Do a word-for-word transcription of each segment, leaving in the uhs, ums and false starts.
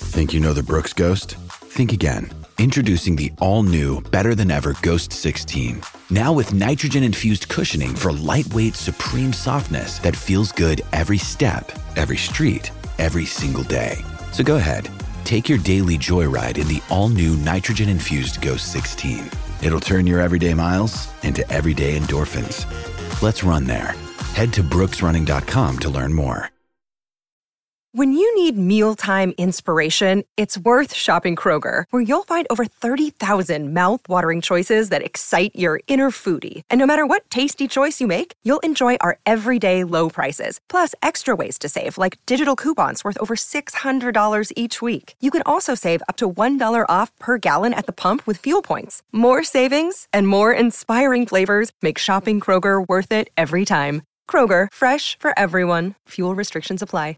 Think you know the Brooks Ghost? Think again. Introducing the all-new, better-than-ever Ghost sixteen. Now with nitrogen-infused cushioning for lightweight, supreme softness that feels good every step, every street, every single day. So go ahead, take your daily joyride in the all-new nitrogen-infused Ghost sixteen. It'll turn your everyday miles into everyday endorphins. Let's run there. Head to brooks running dot com to learn more. When you need mealtime inspiration, it's worth shopping Kroger, where you'll find over thirty thousand mouth-watering choices that excite your inner foodie. And no matter what tasty choice you make, you'll enjoy our everyday low prices, plus extra ways to save, like digital coupons worth over six hundred dollars each week. You can also save up to one dollar off per gallon at the pump with fuel points. More savings and more inspiring flavors make shopping Kroger worth it every time. Kroger, fresh for everyone. Fuel restrictions apply.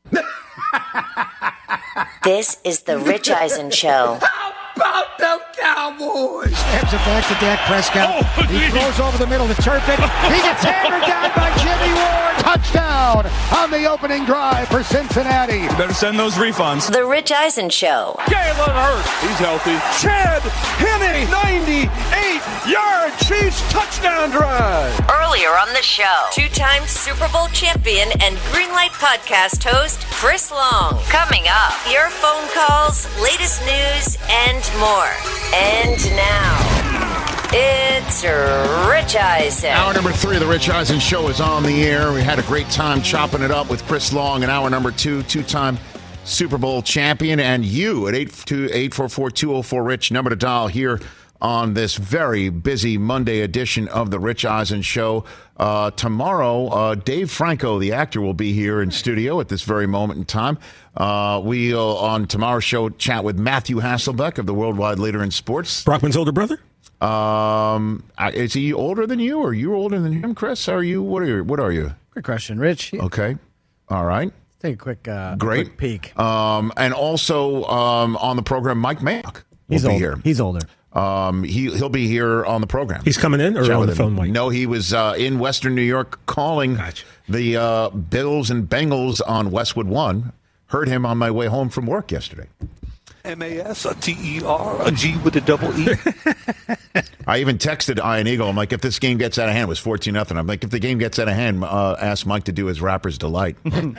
This is the Rich Eisen Show. How about them Cowboys? Snaps it back to Dak Prescott. Oh, he throws over the middle to Turpin. He gets hammered down by Jimmy Ward. Touchdown on the opening drive for Cincinnati. You better send those refunds. The Rich Eisen Show. Jalen Hurts. He's healthy. Chad Henne. ninety-eight yard Chiefs touchdown drive. Earlier on the show, two-time Super Bowl champion and Greenlight podcast host Chris Long. Coming up, your phone calls, latest news, and more. And now, it's Rich Eisen. Hour number three of the Rich Eisen Show is on the air. We had a great time chopping it up with Chris Long in hour number two, two-time Super Bowl champion, and you at eight two eight four four two oh four Rich, number to dial here on this very busy Monday edition of the Rich Eisen Show. Uh, tomorrow, uh, Dave Franco, the actor, will be here in studio at this very moment in time. Uh, we'll, on tomorrow's show, chat with Matthew Hasselbeck of the Worldwide Leader in Sports. Brockman's older brother? Um, is he older than you, or are you older than him, Chris? Are you? What are you? What are you? Good question, Rich. Okay. All right. Take a quick, uh, Great. quick peek. Um, and also um, on the program, Mike Mayock will He's be older. here. He's older. Um, he he'll be here on the program. He's coming in or Chat on with the him. phone, Mike? No, he was uh, in Western New York calling Gotcha. the uh, Bills and Bengals on Westwood One. Heard him on my way home from work yesterday. M A S, a T E R, a G with a double E. I even texted Ian Eagle. I'm like, if this game gets out of hand, it was fourteen nothing. I'm like, if the game gets out of hand, uh, ask Mike to do his Rapper's Delight.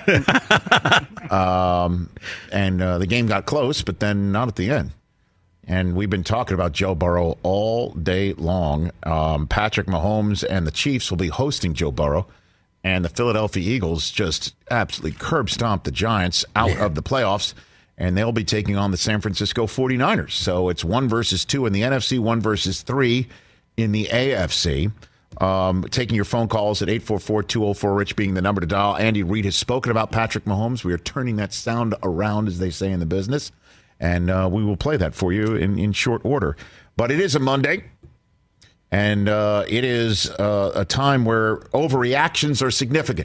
um, and uh, the game got close, but then not at the end. And we've been talking about Joe Burrow all day long. Um, Patrick Mahomes and the Chiefs will be hosting Joe Burrow. And the Philadelphia Eagles just absolutely curb stomped the Giants out yeah. of the playoffs. And they'll be taking on the San Francisco forty-niners. So it's one versus two in the N F C, one versus three in the A F C. Um, taking your phone calls at eight four four two oh four Rich being the number to dial. Andy Reid has spoken about Patrick Mahomes. We are turning that sound around, as they say in the business. And uh, we will play that for you in, in short order. But it is a Monday. And uh, it is uh, a time where overreactions are significant.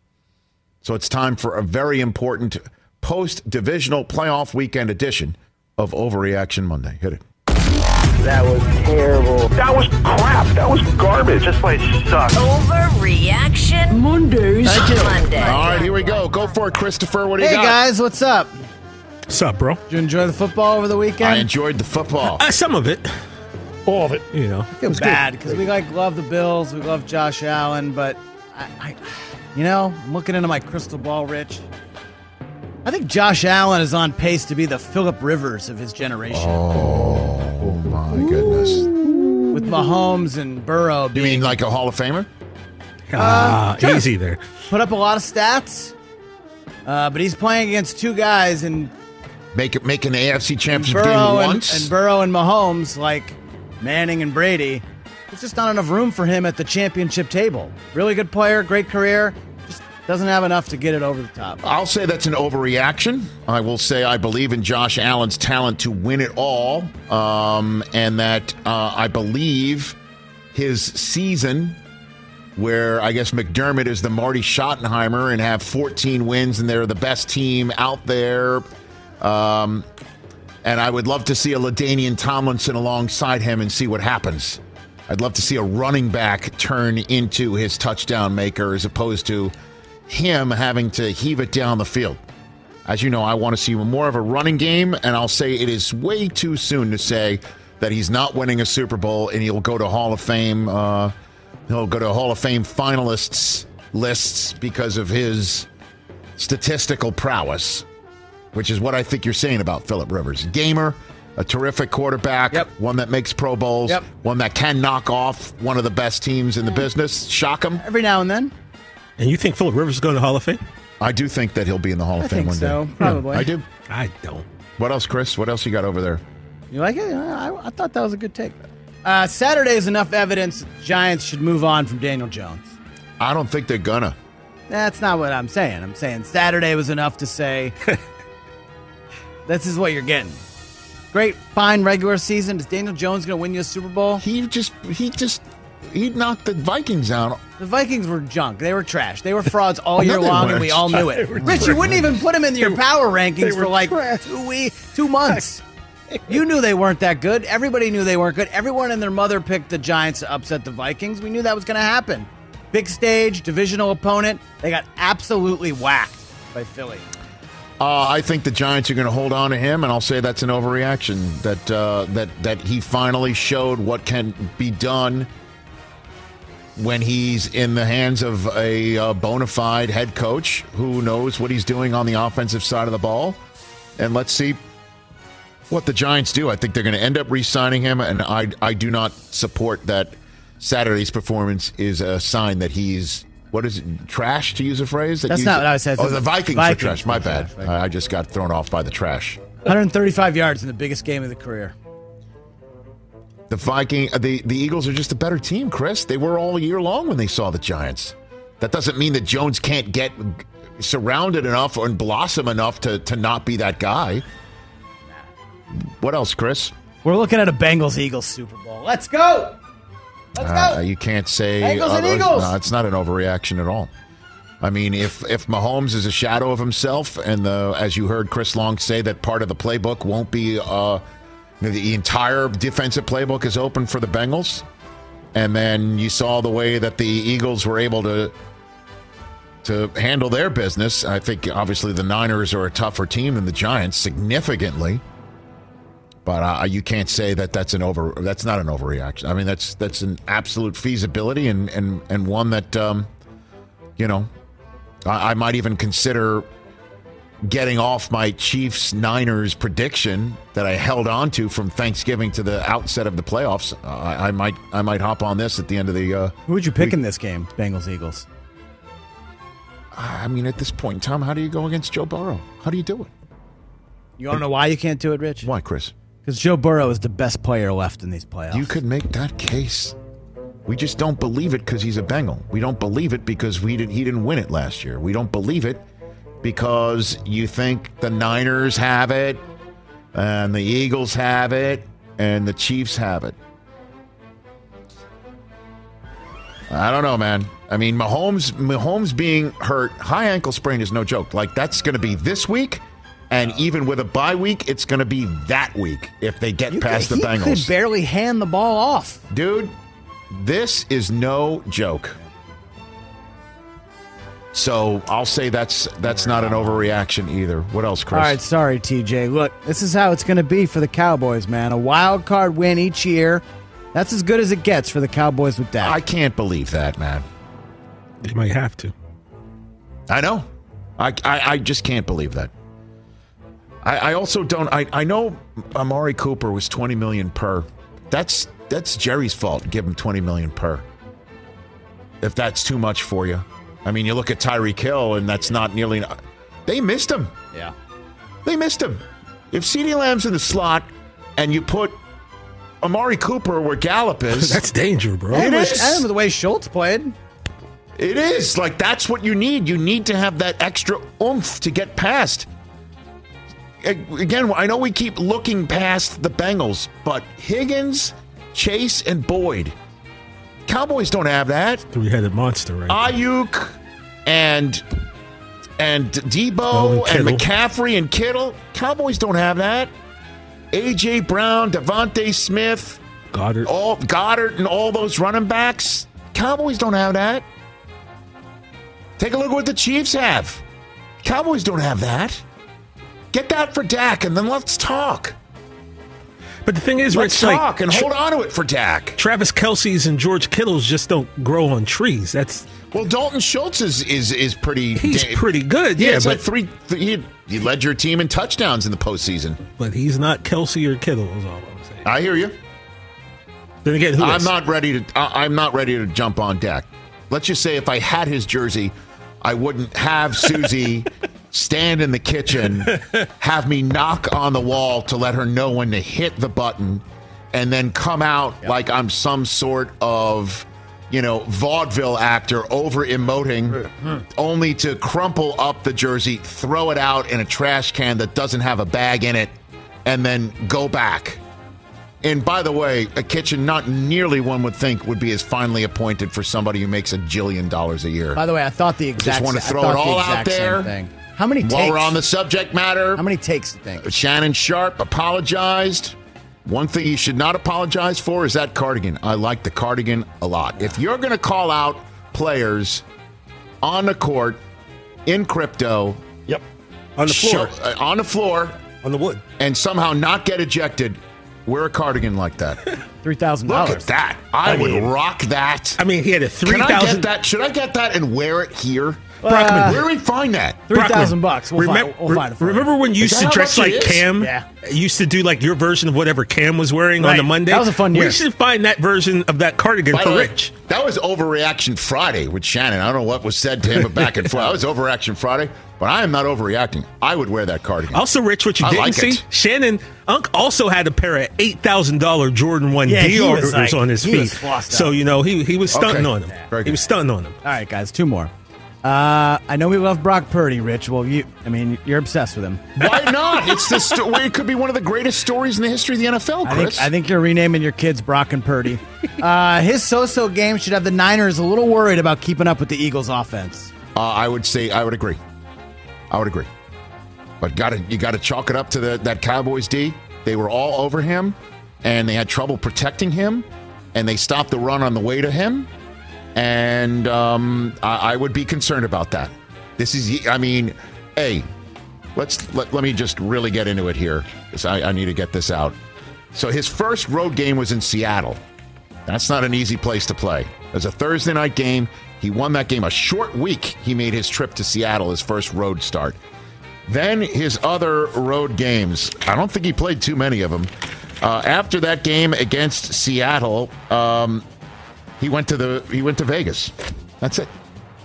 So it's time for a very important post-divisional playoff weekend edition of Overreaction Monday. Hit it. That was terrible. That was crap. That was garbage. This place sucks. Overreaction Mondays. Monday. All right, here we go. Go for it, Christopher. What do you hey, got? Hey, guys. What's up? What's up, bro? Did you enjoy the football over the weekend? I enjoyed the football. Uh, some of it. All of it, you know. I feel bad because we like love the Bills. We love Josh Allen. But, I, I, you know, I'm looking into my crystal ball, Rich. I think Josh Allen is on pace to be the Phillip Rivers of his generation. Oh, oh my goodness. With Mahomes and Burrow being... You mean like a Hall of Famer? Ah, uh, sure. Easy there. Put up a lot of stats, uh, but he's playing against two guys and... Make it, make an A F C championship Burrow game and, once? And Burrow and Mahomes, like Manning and Brady. There's just not enough room for him at the championship table. Really good player, great career. Doesn't have enough to get it over the top. I'll say that's an overreaction. I will say I believe in Josh Allen's talent to win it all, um, and that uh, I believe his season, where I guess McDermott is the Marty Schottenheimer and have fourteen wins and they're the best team out there. Um, and I would love to see a LaDainian Tomlinson alongside him and see what happens. I'd love to see a running back turn into his touchdown maker as opposed to him having to heave it down the field. As you know, I want to see more of a running game, and I'll say it is way too soon to say that he's not winning a Super Bowl and he'll go to Hall of Fame. Uh, he'll go to Hall of Fame finalists lists because of his statistical prowess, which is what I think you're saying about Phillip Rivers. Gamer, a terrific quarterback, yep. one that makes Pro Bowls, yep. one that can knock off one of the best teams in the business, shock him. Every now and then. And you think Phillip Rivers is going to the Hall of Fame? I do think that he'll be in the Hall of I Fame think one so, day. probably. Yeah, I do. I don't. What else, Chris? What else you got over there? You like it? I, I thought that was a good take. Uh, Saturday is enough evidence that the Giants should move on from Daniel Jones. I don't think they're gonna. That's not what I'm saying. I'm saying Saturday was enough to say, this is what you're getting. Great, fine regular season. Is Daniel Jones going to win you a Super Bowl? He just, he just, he knocked the Vikings out. The Vikings were junk. They were trash. They were frauds all Oh, no, year they long, and weren't. we all knew it. Rich, you wouldn't even put them in your power rankings for like two weeks, two months. You knew they weren't that good. Everybody knew they weren't good. Everyone and their mother picked the Giants to upset the Vikings. We knew that was going to happen. Big stage, divisional opponent. They got absolutely whacked by Philly. Uh, I think the Giants are going to hold on to him, and I'll say that's an overreaction. That uh, that that he finally showed what can be done when he's in the hands of a uh, bona fide head coach who knows what he's doing on the offensive side of the ball. And let's see what the Giants do. I think they're going to end up re-signing him, and I I do not support that Saturday's performance is a sign that he's, what is it, trash, to use a phrase? That That's used, not what I said. Oh, the Vikings, Vikings were trash. My were bad. trash. I just got thrown off by the trash. one hundred thirty-five yards in the biggest game of the career. The Viking, the, the Eagles are just a better team, Chris. They were all year long when they saw the Giants. That doesn't mean that Jones can't get surrounded enough and blossom enough to, to not be that guy. What else, Chris? We're looking at a Bengals-Eagles Super Bowl. Let's go! Let's Uh, go! you can't say Bengals and other- Eagles. No, it's not an overreaction at all. I mean, if if Mahomes is a shadow of himself, and the as you heard Chris Long say, that part of the playbook won't be uh, the entire defensive playbook is open for the Bengals, and then you saw the way that the Eagles were able to to handle their business. I think obviously the Niners are a tougher team than the Giants significantly. But uh, you can't say that that's an over. That's not an overreaction. I mean, that's that's an absolute feasibility, and and and one that um, you know, I, I might even consider getting off my Chiefs Niners prediction that I held on to from Thanksgiving to the outset of the playoffs. Uh, I, I might I might hop on this at the end of the. Uh, Who would you pick week. in this game, Bengals Eagles? I mean, at this point in time, how do you go against Joe Burrow? How do you do it? You want to know why you can't do it, Rich? Why, Chris? Because Joe Burrow is the best player left in these playoffs. You could make that case. We just don't believe it because he's a Bengal. We don't believe it because we did, he didn't win it last year. We don't believe it because you think the Niners have it, and the Eagles have it, and the Chiefs have it. I don't know, man. I mean, Mahomes, Mahomes being hurt, high ankle sprain is no joke. Like, that's going to be this week. And even with a bye week, it's going to be that week if they get You past could, the he Bengals. could barely hand the ball off. Dude, this is no joke. So I'll say that's that's not an overreaction either. What else, Chris? All right, sorry, T J. Look, this is how it's going to be for the Cowboys, man. A wild card win each year. That's as good as it gets for the Cowboys with Dak. I can't believe that, man. You might have to. I know. I I, I just can't believe that. I, I also don't. I, I know Amari Cooper was twenty million per. That's that's Jerry's fault. Give him twenty million per. If that's too much for you, I mean, you look at Tyreek Hill, and that's not nearly. They missed him. yeah. They missed him. If CeeDee Lamb's in the slot, and you put Amari Cooper where Gallup is, That's danger, bro. It And is. and the way Schultz played. It is. Like, that's what you need. You need to have that extra oomph to get past. Again, I know we keep looking past the Bengals, but Higgins, Chase, and Boyd. Cowboys don't have that. Three-headed monster, right? Ayuk and and Debo Oh, and and Kittle. McCaffrey and Kittle. Cowboys don't have that. A J. Brown, Devontae Smith, Goddard. all Goddard and all those running backs. Cowboys don't have that. Take a look at what the Chiefs have. Cowboys don't have that. Get that for Dak, and then let's talk. But the thing is, let's Rich, talk like, and tra- hold on to it for Dak. Travis Kelce's and George Kittle's just don't grow on trees. That's well, Dalton Schultz is is is pretty. He's da- pretty good. Yeah, Yeah, it's but like three. Th- he, he led your team in touchdowns in the postseason. but he's not Kelce or Kittle. Is all I'm saying. I hear you. Then again, who I'm is? not ready to. I, I'm not ready to jump on Dak. Let's just say if I had his jersey, I wouldn't have Susie stand in the kitchen, have me knock on the wall to let her know when to hit the button, and then come out yep. like I'm some sort of, you know, vaudeville actor over emoting, only to crumple up the jersey, throw it out in a trash can that doesn't have a bag in it, and then go back. And by the way, a kitchen not nearly one would think would be as finely appointed for somebody who makes a jillion dollars a year. By the way, I thought the exact. Just want to throw I it thought all the out exact there. Same thing. How many takes? While we're on the subject matter, how many takes do you think? Shannon Sharp apologized. One thing you should not apologize for is that cardigan. I like the cardigan a lot. If you're going to call out players on the court in crypto, yep, on the floor, show, uh, on the floor, on the wood, and somehow not get ejected, wear a cardigan like that. Three thousand Look dollars. at that! I, I would mean, rock that. I mean, he had a three thousand. Can I get that? Should I get that and wear it here? Brockman, Uh, where do we find that? Three thousand bucks. We'll remember, find, we'll find it for remember you. when you Is used that to how dress much like it is? Cam? Yeah. You used to do like your version of whatever Cam was wearing Right. on the Monday. That was a fun year. We should find that version of that cardigan By for the way, Rich. that was Overreaction Friday with Shannon. I don't know what was said to him, but back and forth. That was Overreaction Friday, but I am not overreacting. I would wear that cardigan. Also, Rich, what you I didn't like see, it. Shannon Unk also had a pair of eight thousand dollars Jordan one Yeah, he D was orders like- on his he feet. was flossed So, out. you know, he he was stunting Okay. on him. Very He good. was stunting on him. All right, guys, two more. Uh, I know we love Brock Purdy, Rich. Well, you, I mean, you're obsessed with him. Why not? It's the sto- it could be one of the greatest stories in the history of the N F L, I Chris. think, I think you're renaming your kids Brock and Purdy. uh, his so-so game should have the Niners a little worried about keeping up with the Eagles' offense. Uh, I would say I would agree. I would agree. But got to you got to chalk it up to the, that Cowboys D. They were all over him, and they had trouble protecting him, and they stopped the run on the way to him. And um, I, I would be concerned about that. This is, I mean, hey, let's let, let me just really get into it here, because I, I need to get this out. So his first road game was in Seattle. That's not an easy place to play. It was a Thursday night game. He won that game. A short week, he made his trip to Seattle, his first road start. Then his other road games, I don't think he played too many of them. Uh, after that game against Seattle, um, he went to the he went to Vegas. That's it.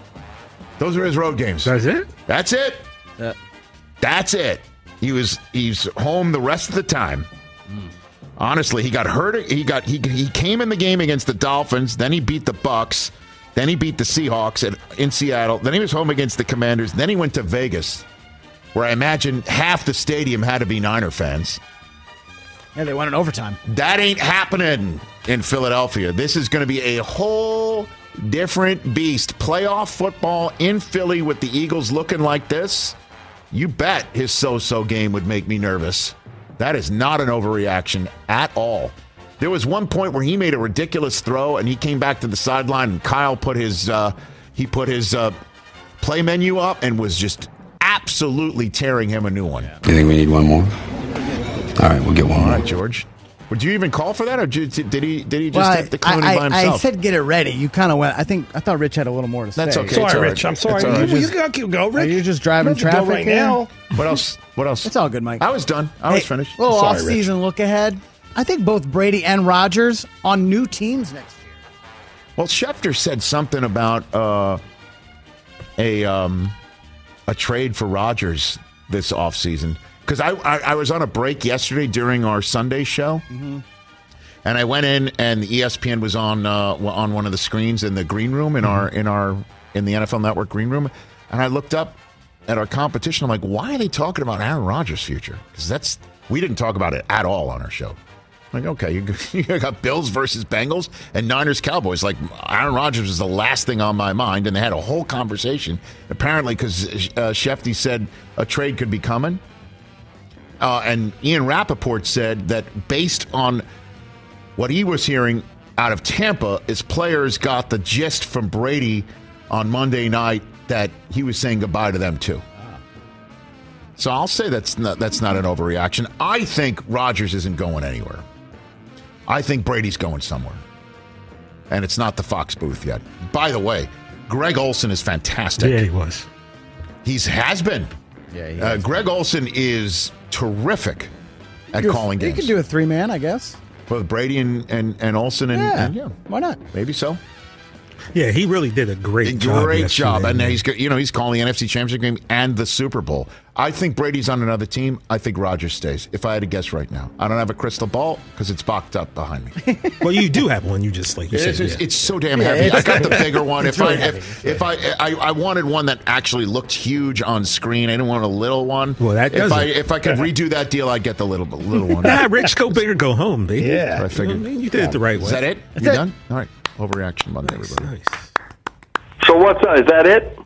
Those are his road games. That's it? That's it. Uh, That's it. He was he's home the rest of the time. Honestly, he got hurt. He got he he came in the game against the Dolphins. Then he beat the Bucks. Then he beat the Seahawks at, in Seattle. Then he was home against the Commanders. Then he went to Vegas, where I imagine half the stadium had to be Niner fans. yeah, they won in overtime. That ain't happening in Philadelphia. This is going to be a whole different beast. Playoff football in Philly with the Eagles looking like this. You bet his so-so game would make me nervous. That is not an overreaction at all. There was one point where he made a ridiculous throw and he came back to the sideline and Kyle put his uh, he put his uh, play menu up and was just absolutely tearing him a new one. You think we need one more? All right, we'll get one All more. right, George. Would you even call for that, or did, did he did he just Well, have the cloning I, by I, himself? I said get it ready. You kind of went. I think I thought Rich had a little more to say. That's okay. Sorry, It's all Rich. right. I'm sorry. It's all right. You, you Just- gotta keep going, Rich. Are you just driving You don't have to traffic go right here? now? What else? What else? It's all good, Mike. I was done. I was Hey, finished. Little Sorry, off-season look ahead. I think both Brady and Rodgers on new teams next year. Well, Schefter said something about uh, a um, a trade for Rodgers this offseason. Because I, I I was on a break yesterday during our Sunday show, Mm-hmm. and I went in and the E S P N was on uh, on one of the screens in the green room in our in our in the N F L Network green room, and I looked up at our competition. I'm like, why are they talking about Aaron Rodgers' future? Because that's we didn't talk about it at all on our show. Like, okay, you, you got Bills versus Bengals and Niners Cowboys. Like, Aaron Rodgers was the last thing on my mind, and they had a whole conversation. Apparently, because uh, Shefty said a trade could be coming. Uh, and Ian Rappaport said that based on what he was hearing out of Tampa, is players got the gist from Brady on Monday night that he was saying goodbye to them too. So I'll say that's not, that's not an overreaction. I think Rodgers isn't going anywhere. I think Brady's going somewhere. And it's not the Fox booth yet. By the way, Greg Olsen is fantastic. Yeah, he was. He's has been. Yeah, he uh, has Greg Olsen is terrific at you calling do, games. You can do a three-man, I guess. With Brady and, and, and Olsen and yeah. and yeah, why not? Maybe so. Yeah, he really did a great a job. Great job. And man. he's you know he's calling the N F C Championship game and the Super Bowl. I think Brady's on another team. I think Rodgers stays. If I had to guess right now, I don't have a crystal ball because it's boxed up behind me. Well, you do have one. You just like you It said. is, it's, yeah. it's so damn Yeah, heavy. I it's- got the bigger one. it's If really I heavy. if, if I, I I wanted one that actually looked huge on screen, I didn't want a little one. Well, that if does I it. if I could redo that deal, I'd get the little little one. Nah, Rich, go big or go home, baby. Yeah. I figured. You know what I mean? You did it the right way. Is that it? That's You it. done? All right. Overreaction Monday, Nice, everybody. nice. So what's uh, is that it?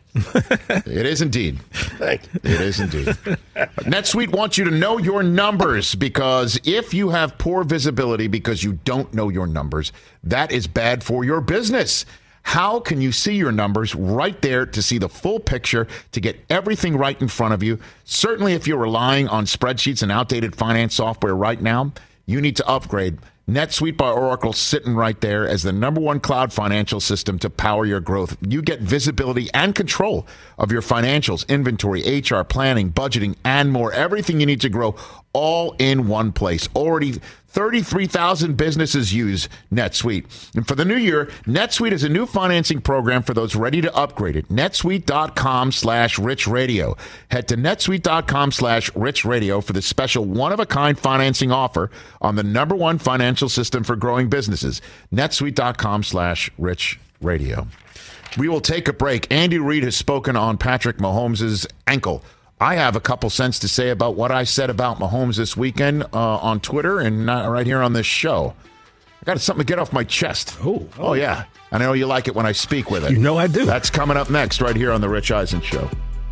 It is indeed. It is indeed. NetSuite wants you to know your numbers because if you have poor visibility because you don't know your numbers, that is bad for your business. How can you see your numbers right there to see the full picture, to get everything right in front of you? Certainly if you're relying on spreadsheets and outdated finance software right now, you need to upgrade. NetSuite by Oracle sitting right there as the number one cloud financial system to power your growth. You get visibility and control of your financials, inventory, H R, planning, budgeting, and more. Everything you need to grow all in one place. Already thirty-three thousand businesses use NetSuite. And for the new year, NetSuite is a new financing program for those ready to upgrade it. netsuite.com slash rich radio. Head to netsuite.com slash rich radio for the special one-of-a-kind financing offer on the number one financial system for growing businesses. netsuite.com slash rich radio. We will take a break. Andy Reid has spoken on Patrick Mahomes' ankle. I have a couple cents to say about what I said about Mahomes this weekend uh, on Twitter and uh, right here on this show. I got something to get off my chest. Oh, oh, yeah. And I know you like it when I speak with it. You know I do. That's coming up next right here on The Rich Eisen Show.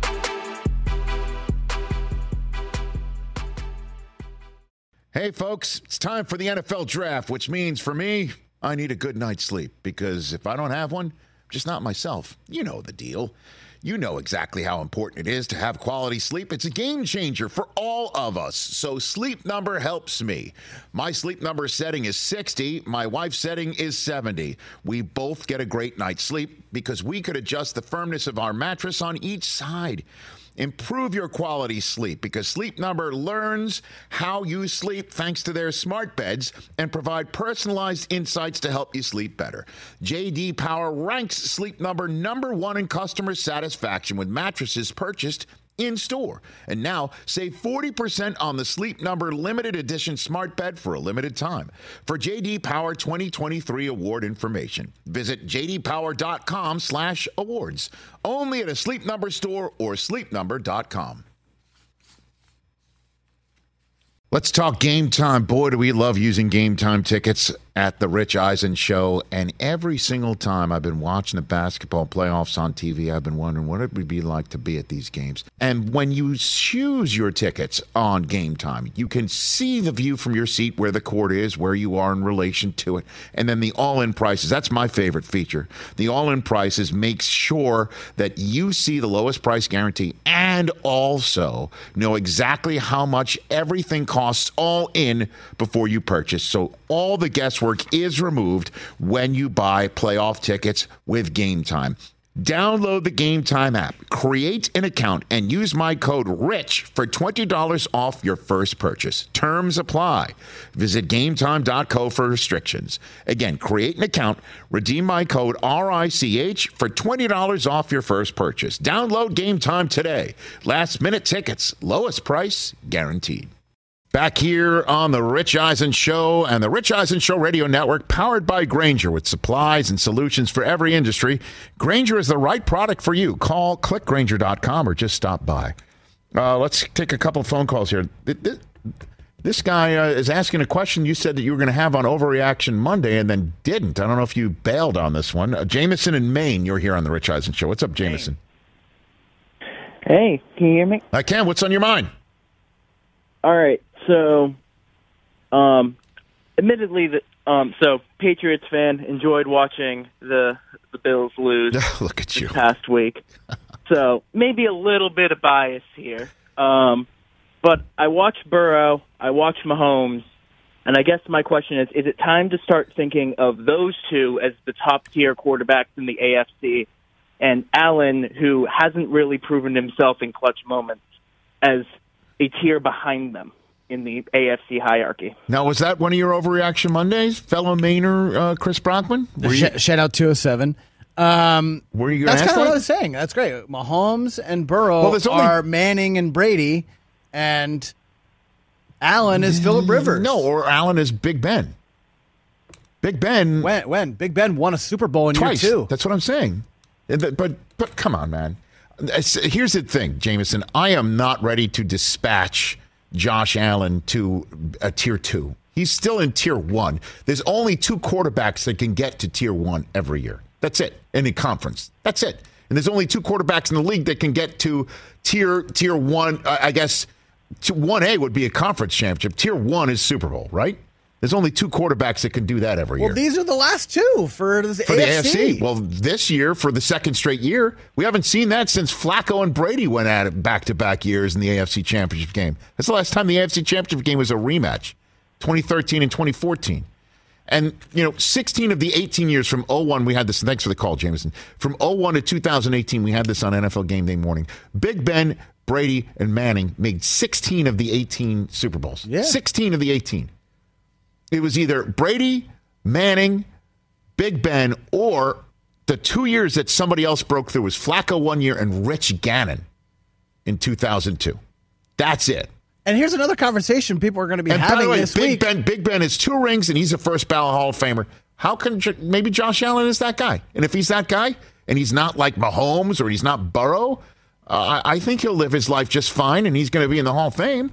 Hey, folks, it's time for the N F L Draft, which means for me, I need a good night's sleep because if I don't have one, I'm just not myself. You know the deal. You know exactly how important it is to have quality sleep. It's a game changer for all of us. So Sleep Number helps me. My Sleep Number setting is sixty. My wife's setting is seventy. We both get a great night's sleep because we could adjust the firmness of our mattress on each side. Improve your quality sleep because Sleep Number learns how you sleep thanks to their smart beds and provide personalized insights to help you sleep better. J D Power ranks Sleep Number number one in customer satisfaction with mattresses purchased in store. And now save forty percent on the Sleep Number limited edition smart bed for a limited time. For J D Power twenty twenty-three award information, visit jdpower.com slash awards. Only at a Sleep Number store or sleep number dot com. Let's talk Game Time. Boy, do we love using Game Time tickets at the Rich Eisen Show. And every single time I've been watching the basketball playoffs on T V, I've been wondering what it would be like to be at these games. And when you choose your tickets on Game Time, you can see the view from your seat where the court is, where you are in relation to it. And then the all-in prices. That's my favorite feature. The all-in prices makes sure that you see the lowest price guarantee and also know exactly how much everything costs all in before you purchase. So all the guesswork is removed when you buy playoff tickets with Game Time. Download the Game Time app, create an account, and use my code RICH for twenty dollars off your first purchase. Terms apply. Visit game time dot co for restrictions. Again, create an account, redeem my code R I C H for twenty dollars off your first purchase. Download Game Time today. Last minute tickets, lowest price guaranteed. Back here on the Rich Eisen Show and the Rich Eisen Show Radio Network, powered by Grainger with supplies and solutions for every industry. Grainger is the right product for you. Call click grainger dot com or just stop by. Uh, let's take a couple of phone calls here. This, this guy uh, is asking a question you said that you were going to have on Overreaction Monday and then didn't. I don't know if you bailed on this one. Uh, Jameson in Maine, you're here on the Rich Eisen Show. What's up, Jameson? Hey, can you hear me? I can. What's on your mind? All right. So, um, admittedly, that um, so Patriots fan, enjoyed watching the the Bills lose. Look at this you. past week. So maybe a little bit of bias here. Um, But I watch Burrow, I watch Mahomes, and I guess my question is, is it time to start thinking of those two as the top-tier quarterbacks in the A F C, and Allen, who hasn't really proven himself in clutch moments, as a tier behind them in the A F C hierarchy? Now, was that one of your Overreaction Mondays, fellow Mainer uh, Chris Brockman? Were you, shout out two oh seven. Um, Were you that's kind of what I was saying. That's great. Mahomes and Burrow well, only... are Manning and Brady, and Allen is Phillip Rivers. No, or Allen is Big Ben. Big Ben. When? When? Big Ben won a Super Bowl in twice. year two. That's what I'm saying. But, but come on, man. Here's the thing, Jameson. I am not ready to dispatch Josh Allen to a tier two. He's still in tier one. There's only two quarterbacks that can get to tier one every year. That's it. In the conference. That's it. And there's only two quarterbacks in the league that can get to tier tier one. Uh, I guess one A would be a conference championship. Tier one is Super Bowl, right? There's only two quarterbacks that can do that every well, year. Well, these are the last two for the, for A F C. the A F C. Well, this year, for the second straight year, we haven't seen that since Flacco and Brady went at it back-to-back years in the A F C Championship game. That's the last time the A F C Championship game was a rematch, twenty thirteen and twenty fourteen. And, you know, sixteen of the eighteen years from oh one, we had this. Thanks for the call, Jameson. From oh one to two thousand eighteen, we had this on N F L Game Day morning. Big Ben, Brady, and Manning made sixteen of the eighteen Super Bowls. Yeah. sixteen of the eighteen. It was either Brady, Manning, Big Ben, or the two years that somebody else broke through was Flacco one year and Rich Gannon in two thousand two. That's it. And here's another conversation people are going to be and having by the way, this Big week. Ben, Big Ben has two rings, and he's a first ballot Hall of Famer. How can maybe Josh Allen is that guy? And if he's that guy, and he's not like Mahomes or he's not Burrow, uh, I think he'll live his life just fine, and he's going to be in the Hall of Fame.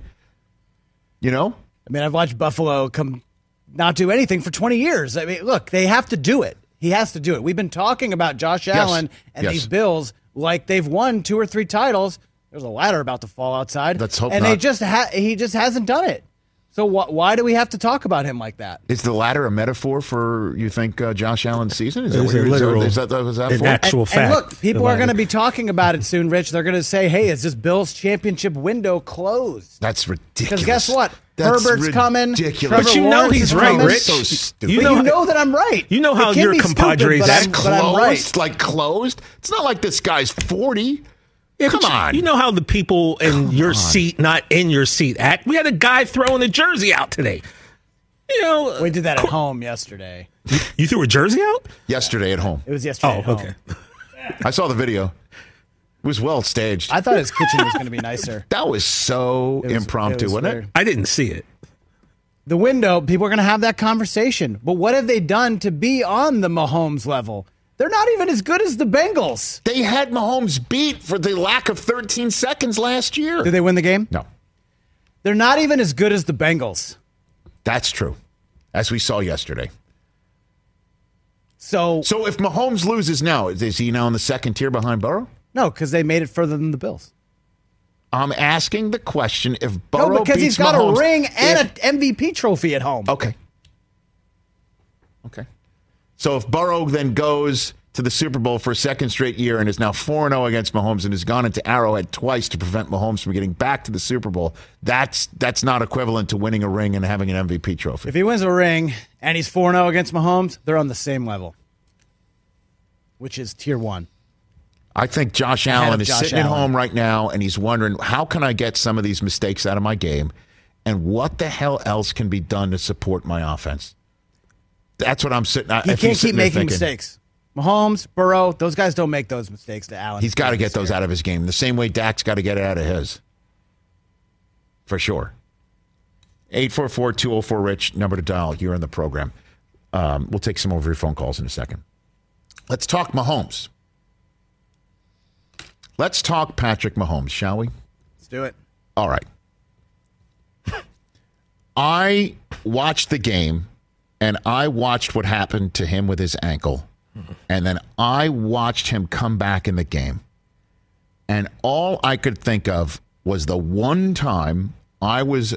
You know? I mean, I've watched Buffalo come not do anything for twenty years. I mean, look, they have to do it. He has to do it. We've been talking about Josh Allen yes. and yes. these Bills like they've won two or three titles. There's a ladder about to fall outside. Let's hope and not. they just ha- he just hasn't done it. So wh- why do we have to talk about him like that? Is the ladder a metaphor for, you think, uh, Josh Allen's season? Is that It's what a literal, is that, is that an for? actual and, fact. And look, people are going to be talking about it soon, Rich. They're going to say, hey, is this Bills championship window closed? That's ridiculous. Because guess what? That's Herbert's coming. ridiculous. But you know Lawrence he's is right, coming. Rich. So stupid. You But know, you know that I'm right. You know how It can your be compadres stupid, but That's I'm, closed? but I'm right. Like closed? It's not like this guy's forty. Yeah, Come but you- on. You know how the people in Come your on. seat, not in your seat, act? We had a guy throwing a jersey out today. You know, We did that at home yesterday. you threw a jersey out? Yesterday at home. It was yesterday Oh, at home. okay. I saw the video. It was well staged. I thought his kitchen was going to be nicer. that was so It was- impromptu, it was wasn't weird. it? I didn't see it. The window, people are going to have that conversation. But what have they done to be on the Mahomes level? They're not even as good as the Bengals. They had Mahomes beat for the lack of thirteen seconds last year. Did they win the game? No, They're not even as good as the Bengals. that's true, as we saw yesterday. So, So if Mahomes loses now, is he now in the second tier behind Burrow? no, because they made it further than the Bills. I'm asking the question: if Burrow No, because beats he's got Mahomes, a ring and if- an M V P trophy at home. Okay. Okay. So if Burrow then goes to the Super Bowl for a second straight year and is now four and oh against Mahomes and has gone into Arrowhead twice to prevent Mahomes from getting back to the Super Bowl, that's that's not equivalent to winning a ring and having an M V P trophy. If he wins a ring and he's four and oh against Mahomes, they're on the same level, which is tier one. I think Josh Ahead Allen of is Josh sitting at Allen. home right now and he's wondering, how can I get some of these mistakes out of my game? And what the hell else can be done to support my offense? That's what I'm sitting at. He can't keep making mistakes. Mahomes, Burrow, those guys don't make those mistakes to Allen. He's got to get those out of his game. The same way Dak's got to get it out of his. For sure. eight four four, two oh four, RICH, number to dial. You're in the program. Um, we'll take some of your phone calls in a second. Let's talk Mahomes. Let's talk Patrick Mahomes, shall we? Let's do it. All right. I watched the game, and I watched what happened to him with his ankle. And then I watched him come back in the game. And all I could think of was the one time I was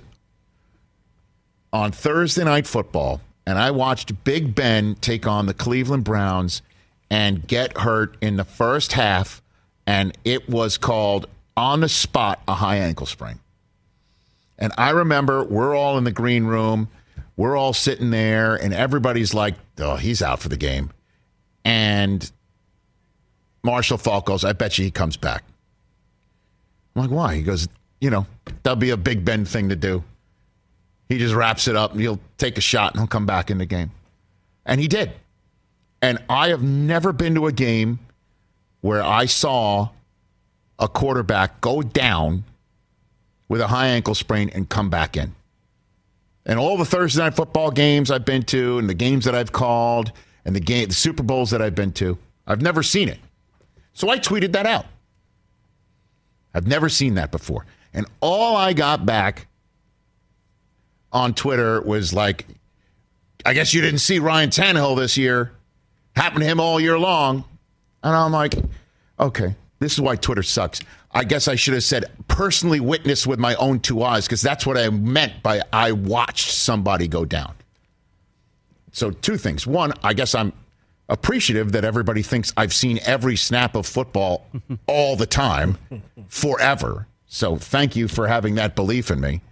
on Thursday Night Football, and I watched Big Ben take on the Cleveland Browns and get hurt in the first half, and it was called, on the spot, a high ankle sprain. And I remember we're all in the green room. We're all sitting there, and everybody's like, oh, he's out for the game. And Marshall Faulk goes, I bet you he comes back. I'm like, why? He goes, you know, that'll be a Big Ben thing to do. He just wraps it up, and he'll take a shot, and he'll come back in the game. And he did. And I have never been to a game where I saw a quarterback go down with a high ankle sprain and come back in. And all the Thursday night football games I've been to and the games that I've called and the game, the Super Bowls that I've been to, I've never seen it. So I tweeted that out. I've never seen that before. And all I got back on Twitter was like, I guess you didn't see Ryan Tannehill this year. Happened to him all year long. And I'm like, okay, this is why Twitter sucks. I guess I should have said personally witnessed with my own two eyes, because that's what I meant by I watched somebody go down. So two things. One, I guess I'm appreciative that everybody thinks I've seen every snap of football all the time, forever. So thank you for having that belief in me.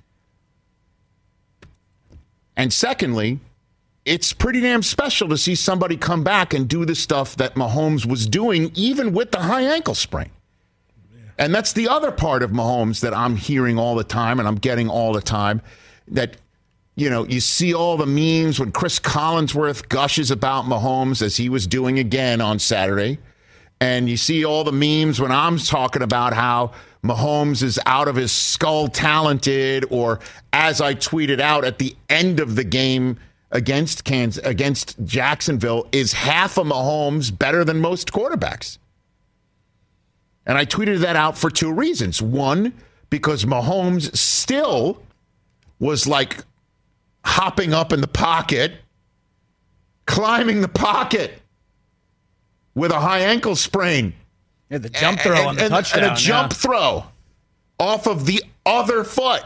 And secondly, it's pretty damn special to see somebody come back and do the stuff that Mahomes was doing, even with the high ankle sprain. And that's the other part of Mahomes that I'm hearing all the time and I'm getting all the time, that, you know, you see all the memes when Chris Collinsworth gushes about Mahomes, as he was doing again on Saturday. And you see all the memes when I'm talking about how Mahomes is out of his skull talented, or as I tweeted out at the end of the game against Kansas, against Jacksonville, is half of Mahomes better than most quarterbacks? And I tweeted that out for two reasons. One, because Mahomes still was like hopping up in the pocket, climbing the pocket with a high ankle sprain. Yeah, the jump throw and, on the and, touchdown. And a jump yeah. throw off of the other foot.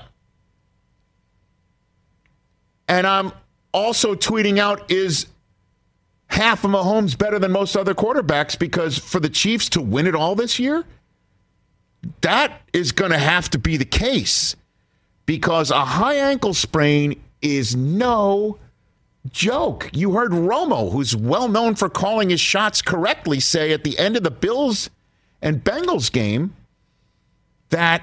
And I'm also tweeting out, is half of Mahomes better than most other quarterbacks? Because for the Chiefs to win it all this year, that is going to have to be the case, because a high ankle sprain is no joke. You heard Romo, who's well known for calling his shots correctly, say at the end of the Bills and Bengals game that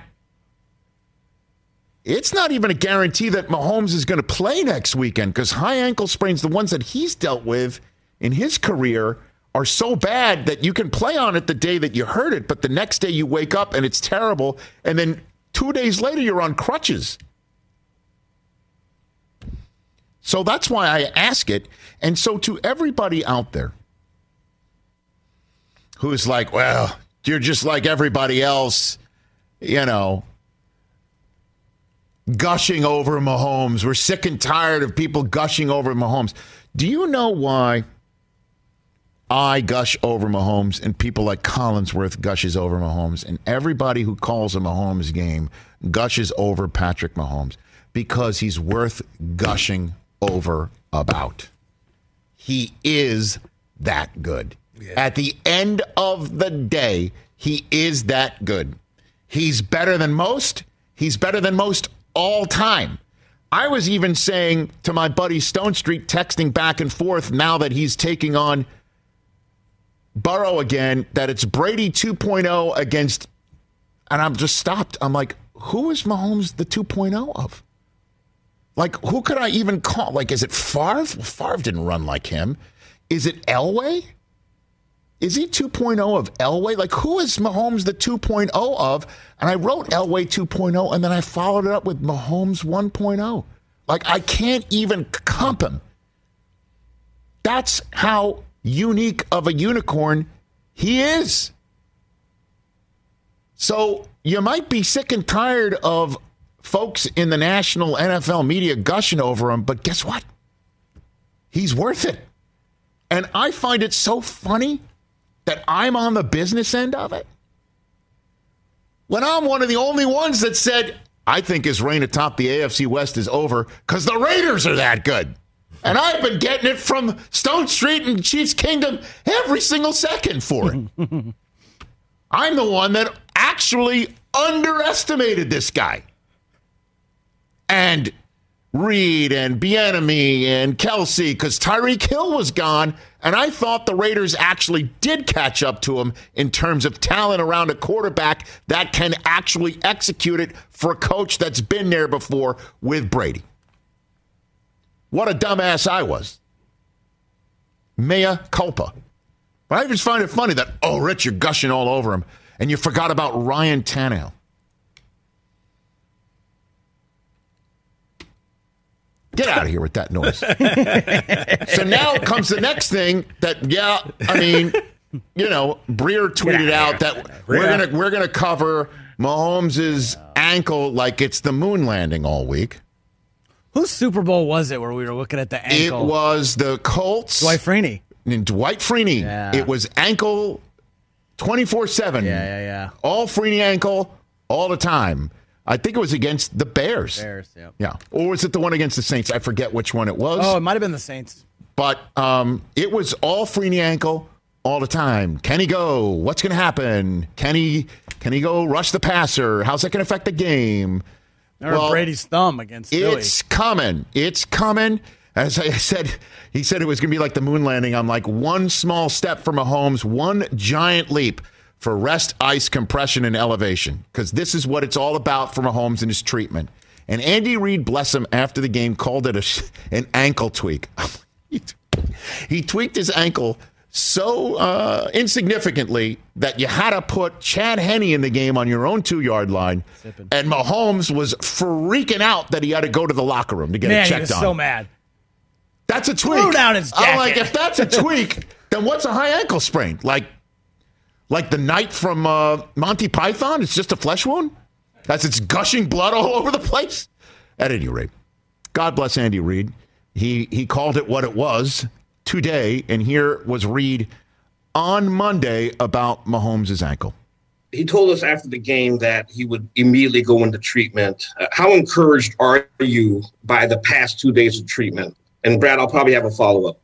it's not even a guarantee that Mahomes is going to play next weekend, because high ankle sprains, the ones that he's dealt with in his career, are so bad that you can play on it the day that you hurt it, but the next day you wake up and it's terrible, and then two days later you're on crutches. So that's why I ask it. And so to everybody out there who's like, well, you're just like everybody else, you know, gushing over Mahomes. We're sick and tired of people gushing over Mahomes. Do you know why I gush over Mahomes and people like Collinsworth gushes over Mahomes, and everybody who calls a Mahomes game gushes over Patrick Mahomes? Because he's worth gushing over about. He is that good. Yeah. At the end of the day, he is that good. He's better than most. He's better than most all time. I was even saying to my buddy Stone Street, texting back and forth now that he's taking on Burrow again, that it's Brady two point oh against, and I'm just stopped. I'm like, who is Mahomes the two point oh of? Like, who could I even call? Like, is it Favre? Favre didn't run like him. Is it Elway? Is he two point oh of Elway? Like, who is Mahomes the two point oh of? And I wrote Elway two point oh, and then I followed it up with Mahomes one point oh. Like, I can't even comp him. That's how unique of a unicorn he is. So you might be sick and tired of folks in the national N F L media gushing over him, but guess what? He's worth it. And I find it so funny that I'm on the business end of it, when I'm one of the only ones that said, I think his reign atop the A F C West is over because the Raiders are that good. And I've been getting it from Stone Street and Chiefs Kingdom every single second for it. I'm the one that actually underestimated this guy. and Reed and Bieniemy and Kelsey, because Tyreek Hill was gone, and I thought the Raiders actually did catch up to him in terms of talent around a quarterback that can actually execute it for a coach that's been there before with Brady. What a dumbass I was. Mea culpa. But I just find it funny that, oh, Rich, you're gushing all over him, and you forgot about Ryan Tannehill. Get out of here with that noise. So now comes the next thing that, yeah, I mean, you know, Breer tweeted out that we're gonna we're gonna cover Mahomes' ankle like it's the moon landing all week. Whose Super Bowl was it where we were looking at the ankle? It was the Colts. Dwight Freeney. And Dwight Freeney. Yeah. It was ankle twenty-four seven. Yeah, yeah, yeah. All Freeney ankle all the time. I think it was against the Bears. Bears, yeah. Yeah. Or was it the one against the Saints? I forget which one it was. Oh, it might have been the Saints. But um, it was all Freeney ankle all the time. Can he go? What's going to happen? Can he, can he go rush the passer? How's that going to affect the game? Remember well, Brady's thumb against Philly. It's coming. It's coming. As I said, he said it was going to be like the moon landing. I'm like, one small step for Mahomes, one giant leap for rest, ice, compression, and elevation. Because this is what it's all about for Mahomes and his treatment. And Andy Reid, bless him, after the game called it a, an ankle tweak. he, he tweaked his ankle so uh, insignificantly that you had to put Chad Henne in the game on your own two-yard line. Sipping. And Mahomes was freaking out that he had to go to the locker room to get Man, it checked he was on. so mad. That's a tweak. Threw down his jacket. I'm like, if that's a tweak, then what's a high ankle sprain? Like, like the knight from uh, Monty Python? It's just a flesh wound? That's it's gushing blood all over the place? At any rate, God bless Andy Reid. He he called it what it was today, and here was Reid on Monday about Mahomes' ankle. He told us after the game that he would immediately go into treatment. Uh, how encouraged are you by the past two days of treatment? And Brad, I'll probably have a follow-up.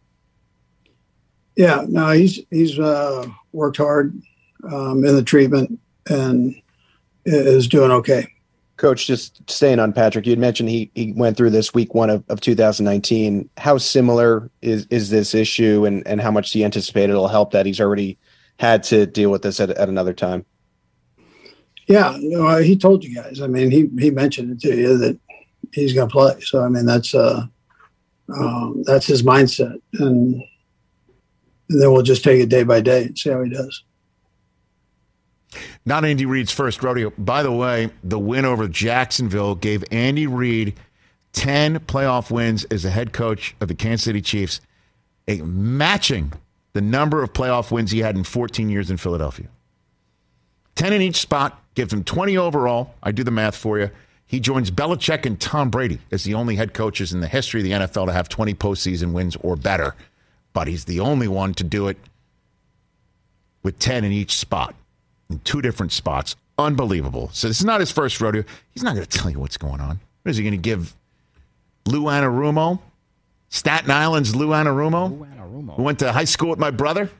Yeah, no, he's he's uh, worked hard um, in the treatment and is doing okay. Coach, just staying on Patrick, you had mentioned he he went through this week one of, of two thousand nineteen. How similar is, is this issue, and, and how much do you anticipate it'll help that he's already had to deal with this at, at another time? Yeah, no, he told you guys. I mean, he, he mentioned it to you that he's going to play. So, I mean, that's uh, um, that's his mindset. And, and then we'll just take it day by day and see how he does. Not Andy Reid's first rodeo. By the way, the win over Jacksonville gave Andy Reid ten playoff wins as the head coach of the Kansas City Chiefs, a matching the number of playoff wins he had in fourteen years in Philadelphia. ten in each spot, gives him twenty overall. I do the math for you. He joins Belichick and Tom Brady as the only head coaches in the history of the N F L to have twenty postseason wins or better. But he's the only one to do it with ten in each spot. In two different spots. Unbelievable. So this is not his first rodeo. He's not going to tell you what's going on. What is he going to give Lou Anarumo? Staten Island's Lou Anarumo? Lou Anarumo. Who went to high school with my brother?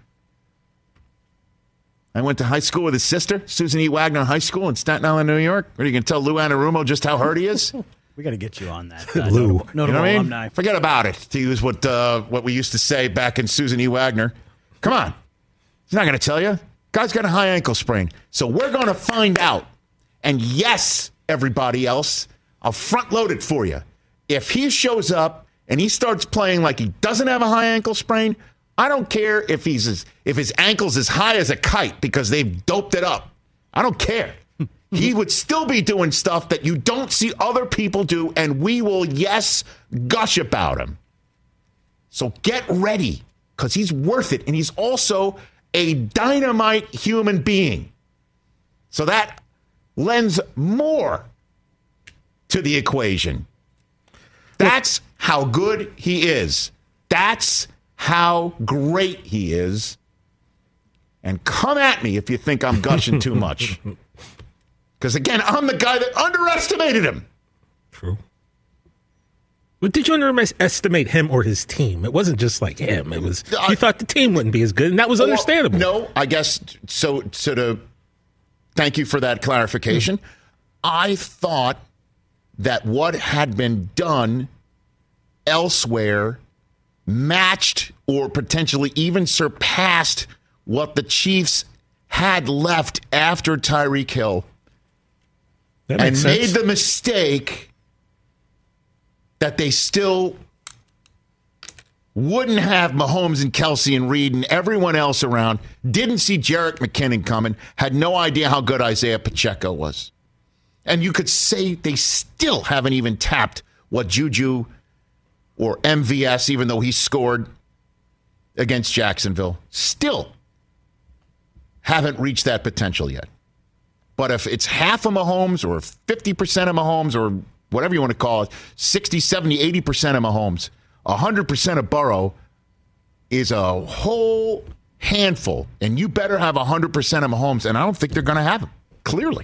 I went to high school with his sister, Susan E. Wagner High School in Staten Island, New York. Are you going to tell Lou Anarumo just how hurt he is? We got to get you on that. Uh, Lou. Notable, notable you know what I mean? alumni. Forget about it, to use what, uh, what we used to say back in Susan E. Wagner. Come on. He's not going to tell you. Guy's got a high ankle sprain. So we're going to find out. And yes, everybody else, I'll front load it for you. If he shows up and he starts playing like he doesn't have a high ankle sprain, I don't care if he's as, if his ankle's as high as a kite because they've doped it up. I don't care. He would still be doing stuff that you don't see other people do, and we will, yes, gush about him. So get ready, because he's worth it, and he's also a dynamite human being. So that lends more to the equation. That's how good he is. That's how great he is. And come at me if you think I'm gushing too much. Because, again, I'm the guy that underestimated him. True. But did you underestimate him or his team? It wasn't just like him. It was you thought the team wouldn't be as good, and that was understandable. Well, no, I guess so. So to thank you for that clarification. Mm. I thought that what had been done elsewhere matched or potentially even surpassed what the Chiefs had left after Tyreek Hill, that and makes made sense. the mistake that they still wouldn't have Mahomes and Kelsey and Reed and everyone else around, didn't see Jerick McKinnon coming, had no idea how good Isaiah Pacheco was. And you could say they still haven't even tapped what Juju or M V S, even though he scored against Jacksonville, still haven't reached that potential yet. But if it's half of Mahomes or fifty percent of Mahomes or whatever you want to call it, sixty, seventy, eighty percent of Mahomes, one hundred percent of Burrow is a whole handful. And you better have one hundred percent of Mahomes, and I don't think they're going to have him, clearly.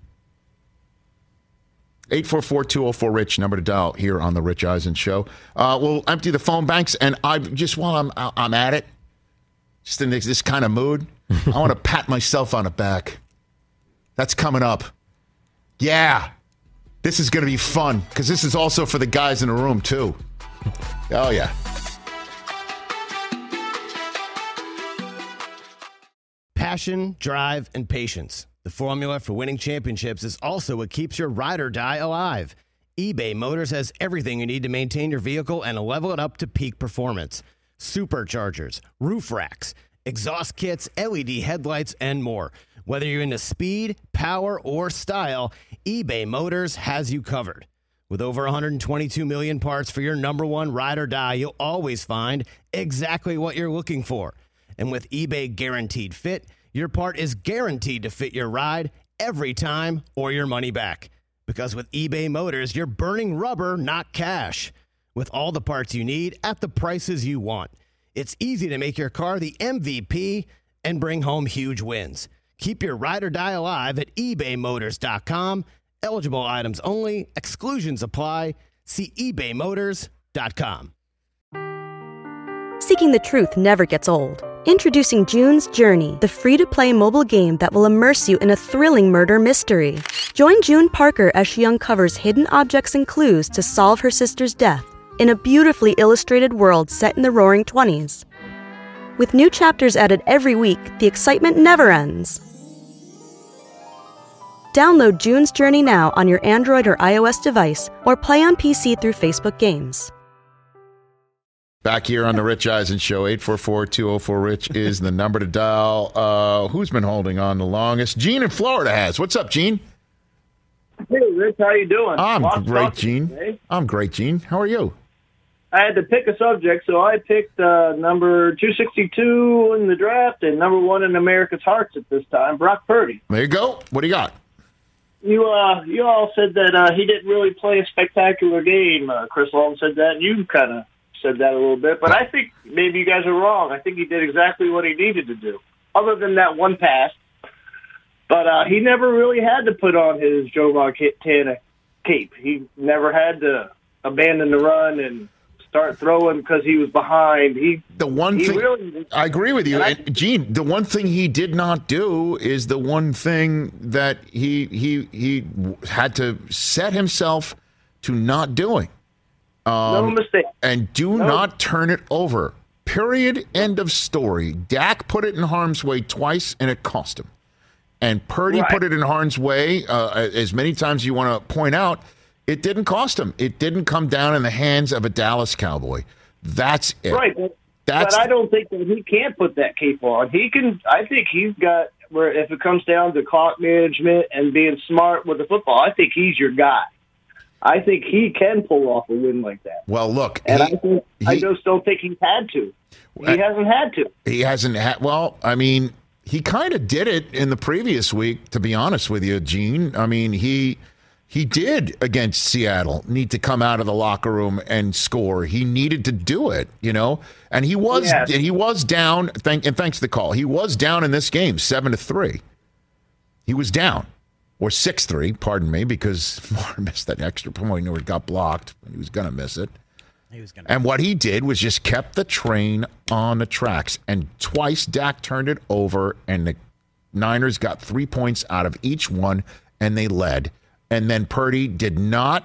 eight four four, two oh four, RICH, number to dial here on the Rich Eisen Show. Uh, we'll empty the phone banks, and I just while I'm I'm at it, just in this, this kind of mood, I want to pat myself on the back. That's coming up. Yeah, this is going to be fun because this is also for the guys in the room too. Oh yeah. Passion, drive, and patience. The formula for winning championships is also what keeps your ride or die alive. eBay Motors has everything you need to maintain your vehicle and level it up to peak performance. Superchargers, roof racks, exhaust kits, L E D headlights, and more. Whether you're into speed, power, or style, eBay Motors has you covered. With over one hundred twenty-two million parts for your number one ride or die, you'll always find exactly what you're looking for. And with eBay Guaranteed Fit, your part is guaranteed to fit your ride every time or your money back. Because with eBay Motors, you're burning rubber, not cash. With all the parts you need at the prices you want. It's easy to make your car the M V P and bring home huge wins. Keep your ride or die alive at ebay motors dot com. Eligible items only. Exclusions apply. See ebay motors dot com. Seeking the truth never gets old. Introducing June's Journey, the free-to-play mobile game that will immerse you in a thrilling murder mystery. Join June Parker as she uncovers hidden objects and clues to solve her sister's death in a beautifully illustrated world set in the Roaring Twenties. With new chapters added every week, the excitement never ends. Download June's Journey now on your Android or iOS device, or play on P C through Facebook Games. Back here on the Rich Eisen Show, eight four four, two oh four, RICH is the number to dial. Uh, who's been holding on the longest? Gene in Florida has. What's up, Gene? Hey, Rich, how you doing? I'm Lots great, Gene. Today. I'm great, Gene. How are you? I had to pick a subject, so I picked uh, number two sixty-two in the draft and number one in America's hearts at this time, Brock Purdy. There you go. What do you got? You uh, you all said that uh, he didn't really play a spectacular game. Uh, Chris Long said that. You kind of said that a little bit, but I think maybe you guys are wrong. I think he did exactly what he needed to do, other than that one pass. But uh, he never really had to put on his Joe Montana cape. He never had to abandon the run and start throwing because he was behind. He the one he thing really, I agree with you, and I, and Gene. The one thing he did not do is the one thing that he he he had to set himself to not doing. Um, no mistake, and do no. not turn it over. Period. End of story. Dak put it in harm's way twice, and it cost him. And Purdy right. put it in harm's way uh, as many times as you want to point out. It didn't cost him. It didn't come down in the hands of a Dallas Cowboy. That's it. Right. But, That's but I don't think that he can put that cape on. He can. I think he's got where if it comes down to clock management and being smart with the football, I think he's your guy. I think he can pull off a win like that. Well, look, and he, I, think, he, I just don't think he's had to. He uh, hasn't had to. He hasn't had. Well, I mean, he kind of did it in the previous week. To be honest with you, Gene. I mean, he. He did against Seattle need to come out of the locker room and score. He needed to do it, you know, and he was yes. he was down. Thank and thanks to the call, he was down in this game seven to three. He was down, or six three. Pardon me, because Moore missed that extra point or it got blocked. He was going to miss it. He was gonna. And what he did was just kept the train on the tracks, and twice Dak turned it over, and the Niners got three points out of each one, and they led. And then Purdy did not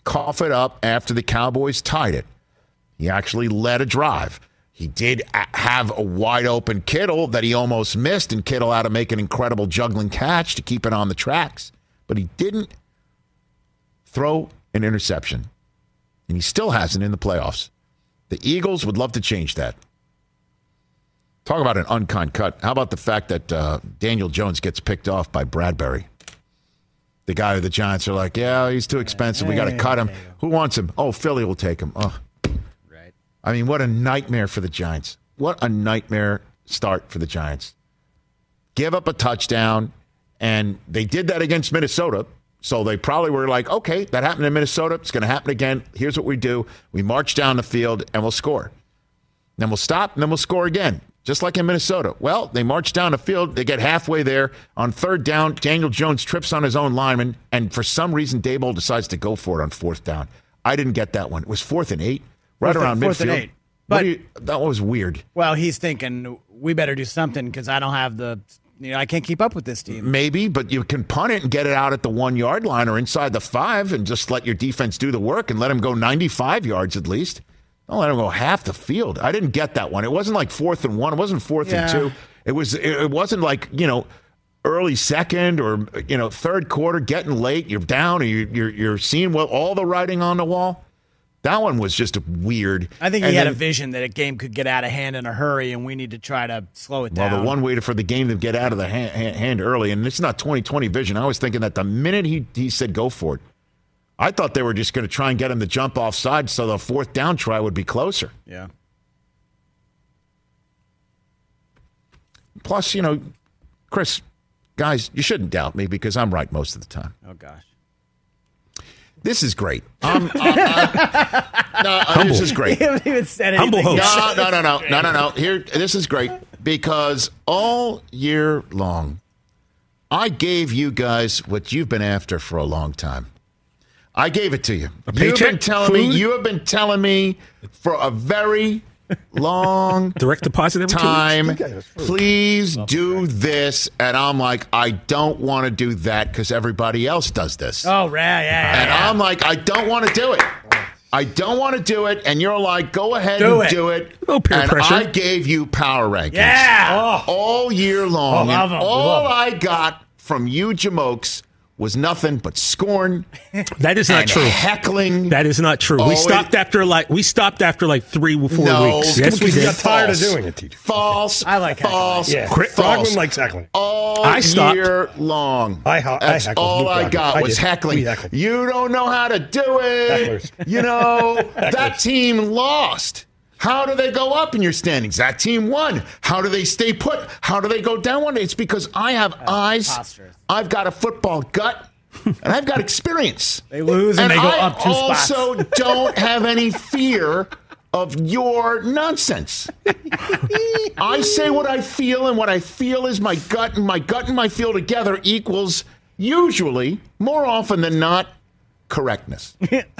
cough it up after the Cowboys tied it. He actually led a drive. He did have a wide-open Kittle that he almost missed, and Kittle had to make an incredible juggling catch to keep it on the tracks. But he didn't throw an interception, and he still hasn't in the playoffs. The Eagles would love to change that. Talk about an unkind cut. How about the fact that uh, Daniel Jones gets picked off by Bradbury? The guy who the Giants are like, yeah, he's too expensive. We got to cut him. Who wants him? Oh, Philly will take him. Oh. Right. I mean, what a nightmare for the Giants. What a nightmare start for the Giants. Give up a touchdown, and they did that against Minnesota. So they probably were like, okay, that happened in Minnesota. It's going to happen again. Here's what we do. We march down the field, and we'll score. Then we'll stop, and then we'll score again. Just like in Minnesota. Well, they march down the field. They get halfway there. On third down, Daniel Jones trips on his own lineman, and for some reason, Daboll decides to go for it on fourth down. I didn't get that one. It was fourth and eight, right fourth around and, fourth midfield. And eight. What But do you, that was weird. Well, he's thinking, we better do something because I don't have the, you know, I can't keep up with this team. Maybe, but you can punt it and get it out at the one-yard line or inside the five and just let your defense do the work and let them go ninety-five yards at least. Don't let him go half the field. I didn't get that one. It wasn't like fourth and one. It wasn't fourth Yeah. and two. It was. It wasn't like, you know, early second or, you know, third quarter, getting late. You're down, or you're you're, you're seeing what all the writing on the wall. That one was just weird. I think he And had then, a vision that a game could get out of hand in a hurry, and we need to try to slow it well, down. the one way to, for the game to get out of the hand, hand, hand early, and it's not twenty twenty vision. I was thinking that the minute he he said go for it, I thought they were just going to try and get him to jump offside so the fourth down try would be closer. Yeah. Plus, you know, Chris, guys, you shouldn't doubt me because I'm right most of the time. Oh, gosh. This is great. Um, uh, uh, no, uh, this is great. You haven't even said anything. Humble host. No, no, no, no, no, no, no. Here, this is great because all year long, I gave you guys what you've been after for a long time. I gave it to you. A You've been paycheck? telling Food? me. You have been telling me for a very long Direct deposit every time. two weeks? Please do this, and I'm like, I don't want to do that because everybody else does this. Oh, right, yeah, yeah. And yeah. I'm like, I don't want to do it. I don't want to do it. And you're like, go ahead Do and it. do it. No peer and pressure. I gave you power rankings. Yeah. All year long. Oh, love and 'em. We all love 'em. I got from you, Jamokes, was nothing but scorn. That is not and true. Heckling. That is not true. Oh, we stopped it- after like we stopped after like three, four No, weeks. Yes, we because did. got tired of doing it, T J. False. I like heckling. false. Yeah, false. Frogman likes heckling. All I stopped. year long. I ha- I That's heckled all Luke I Frogman. got I was did. heckling. We heckled. You don't know how to do it. Hecklers. You know, that Hecklers. team lost. How do they go up in your standings? That team won. How do they stay put? How do they go down one day? It's because I have eyes. preposterous. I've got a football gut. And I've got experience. They lose and they go I up two spots. also don't have any fear of your nonsense. I say what I feel, and what I feel is my gut, and my gut and my feel together equals usually, more often than not, correctness.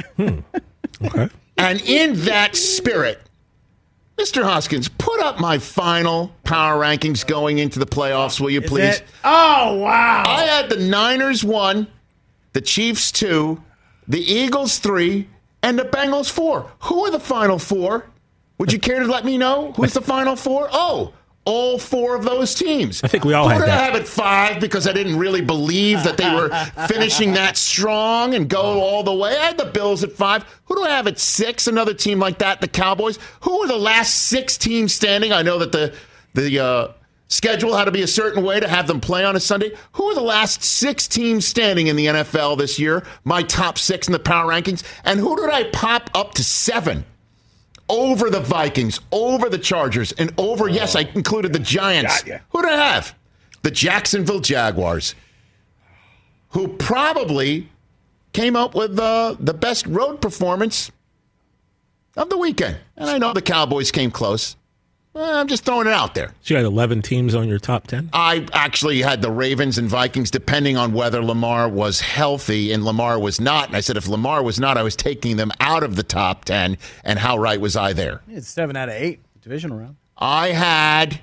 Okay. And in that spirit, Mister Hoskins, put up my final power rankings going into the playoffs, will you Is please? it? Oh, wow. I had the Niners one, the Chiefs two, the Eagles three, and the Bengals four. Who are the final four? Would you care to let me know who's the final four? Oh, all four of those teams. I think we all Who had did I that. have at five because I didn't really believe that they were finishing that strong and go all the way? I had the Bills at five. Who do I have at six? Another team like that, the Cowboys. Who are the last six teams standing? I know that the the uh, schedule had to be a certain way to have them play on a Sunday. Who are the last six teams standing in the N F L this year? My top six in the power rankings. And who did I pop up to seven? Over the Vikings, over the Chargers, and over, yes, I included the Giants. Got ya. Who did I have? The Jacksonville Jaguars, who probably came up with uh, the best road performance of the weekend. And I know the Cowboys came close. Eh, I'm just throwing it out there. So you had eleven teams on your top ten? I actually had the Ravens and Vikings depending on whether Lamar was healthy, and Lamar was not. And I said if Lamar was not, I was taking them out of the top ten. And how right was I there? It's seven out of eight. Divisional round. I had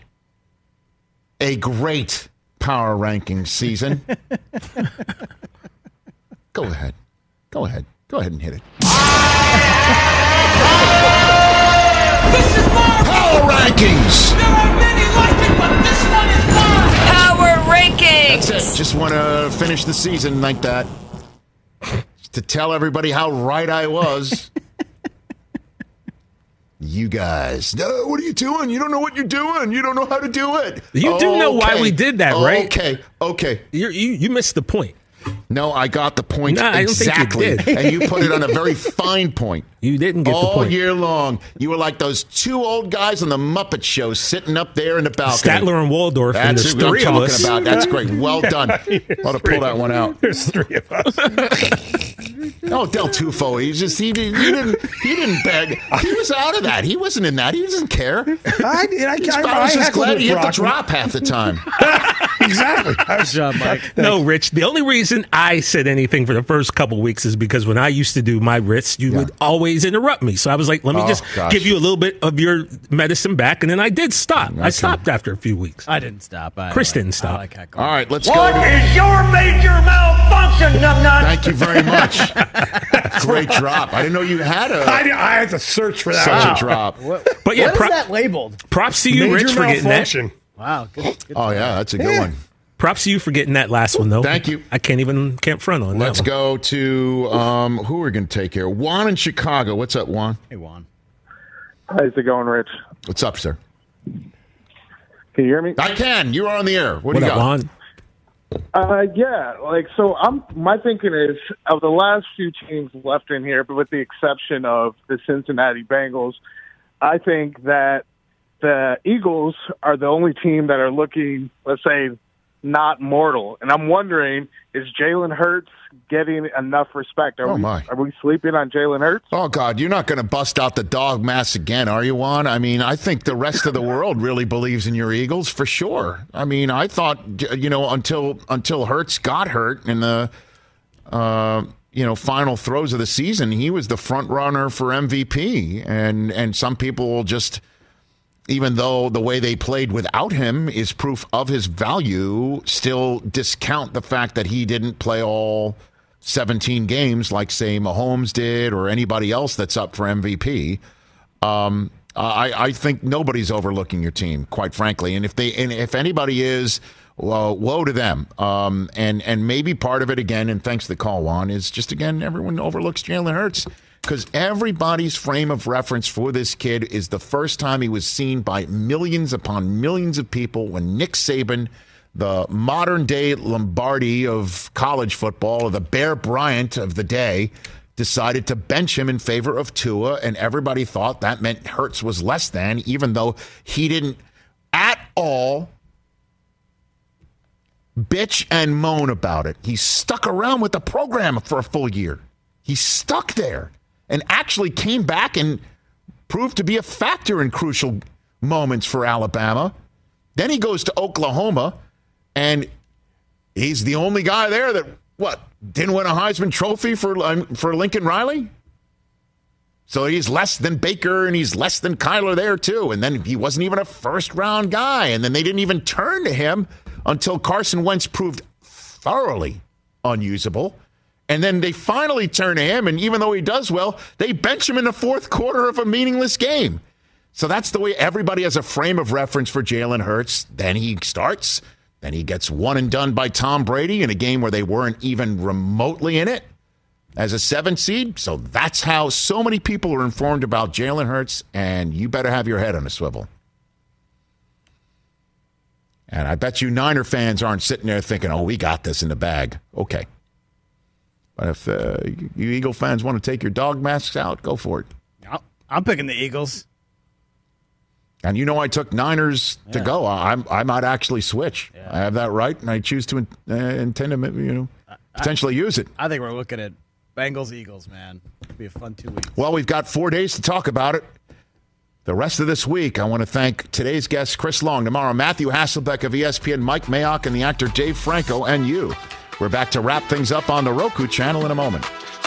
a great power ranking season. Go ahead. Go ahead. Go ahead and hit it. This is my Power Rankings. There are many like it, but this one is mine. Power Rankings. That's it. Just want to finish the season like that. Just to tell everybody how right I was. You guys, no, what are you doing? You don't know what you're doing. You don't know how to do it. You okay. do know why we did that, right? Okay, okay. You're, you you missed the point. No, I got the point no, exactly. I don't think you did. And you put it on a very fine point. You didn't get All the point. All year long. You were like those two old guys on the Muppet Show sitting up there in the balcony. Statler and Waldorf, That's and there's what three I'm of talking us. about. That's great. Well done. Ought to pull that one out. There's three of us. No, Del Tufo. He just he, didn't he didn't he didn't beg. He was out of that. He wasn't in that. He doesn't care. I did. I, He's I, probably I just heckled glad it, he hit the Brock. drop half the time. Exactly. Good job, Mike. No, Rich, the only reason I said anything for the first couple weeks is because when I used to do my writs, you Yeah. would always interrupt me. So I was like, let me Oh, just gosh. give you a little bit of your medicine back. And then I did stop. I Okay. stopped after a few weeks. I didn't stop. I Chris like, didn't stop. I like heckling. All right, let's What go. is your major malfunction, numbnut? Thank you very much. Great drop. I didn't know you had a I, I had to search for that. such Wow. a drop. What, But yeah, what pro- is that labeled? props to you, Major Rich, for getting that. malfunction. Wow. Good, good Oh yeah, that's a good Yeah. one. Props to you for getting that last one, though. Thank you. I can't even can't front on Let's that one. go to um, who we're going to take here. Juan in Chicago. What's up, Juan? Hey, Juan. How's it going, Rich? What's up, sir? Can you hear me? I can. You are on the air. What, What do you up, got? Juan? Uh, yeah, like so. I'm my thinking is of the last few teams left in here, but with the exception of the Cincinnati Bengals, I think that the Eagles are the only team that are looking, let's say, not mortal. And I'm wondering, is Jalen Hurts getting enough respect? Are Oh, we my. are we sleeping on Jalen Hurts? Oh, God, you're not going to bust out the dog mask again, are you, Juan? I mean, I think the rest of the world really believes in your Eagles for sure. I mean, I thought, you know, until until Hurts got hurt in the, uh, you know, final throws of the season, he was the front runner for M V P. And, and some people will just, even though the way they played without him is proof of his value, still discount the fact that he didn't play all seventeen games like, say, Mahomes did or anybody else that's up for M V P. Um, I, I think nobody's overlooking your team, quite frankly. And if they, and if anybody is, well, woe to them. Um, and and maybe part of it again, and thanks to the call, Juan, is just again everyone overlooks Jalen Hurts because everybody's frame of reference for this kid is the first time he was seen by millions upon millions of people when Nick Saban, the modern day Lombardi of college football, or the Bear Bryant of the day, decided to bench him in favor of Tua, and everybody thought that meant Hurts was less than, even though he didn't at all bitch and moan about it. He stuck around with the program for a full year. He stuck there and actually came back and proved to be a factor in crucial moments for Alabama. Then he goes to Oklahoma, and he's the only guy there that, what, didn't win a Heisman Trophy for, um, for Lincoln Riley? So he's less than Baker, and he's less than Kyler there, too. And then he wasn't even a first-round guy, and then they didn't even turn to him until Carson Wentz proved thoroughly unusable. And then they finally turn to him, and even though he does well, they bench him in the fourth quarter of a meaningless game. So that's the way everybody has a frame of reference for Jalen Hurts. Then he starts. Then he gets one and done by Tom Brady in a game where they weren't even remotely in it as a seven seed. So that's how so many people are informed about Jalen Hurts, and you better have your head on a swivel. And I bet you Niner fans aren't sitting there thinking, oh, we got this in the bag. Okay. But if uh, you Eagle fans want to take your dog masks out, go for it. I'm picking the Eagles. And you know I took Niners to Yeah. go. I, I might actually switch. Yeah. I have that right, and I choose to uh, intend to, you know, potentially use it. I think we're looking at Bengals Eagles, man. It'll be a fun two weeks. Well, we've got four days to talk about it. The rest of this week, I want to thank today's guests, Chris Long, tomorrow, Matthew Hasselbeck of E S P N, Mike Mayock, and the actor Dave Franco, and you. We're back to wrap things up on the Roku channel in a moment.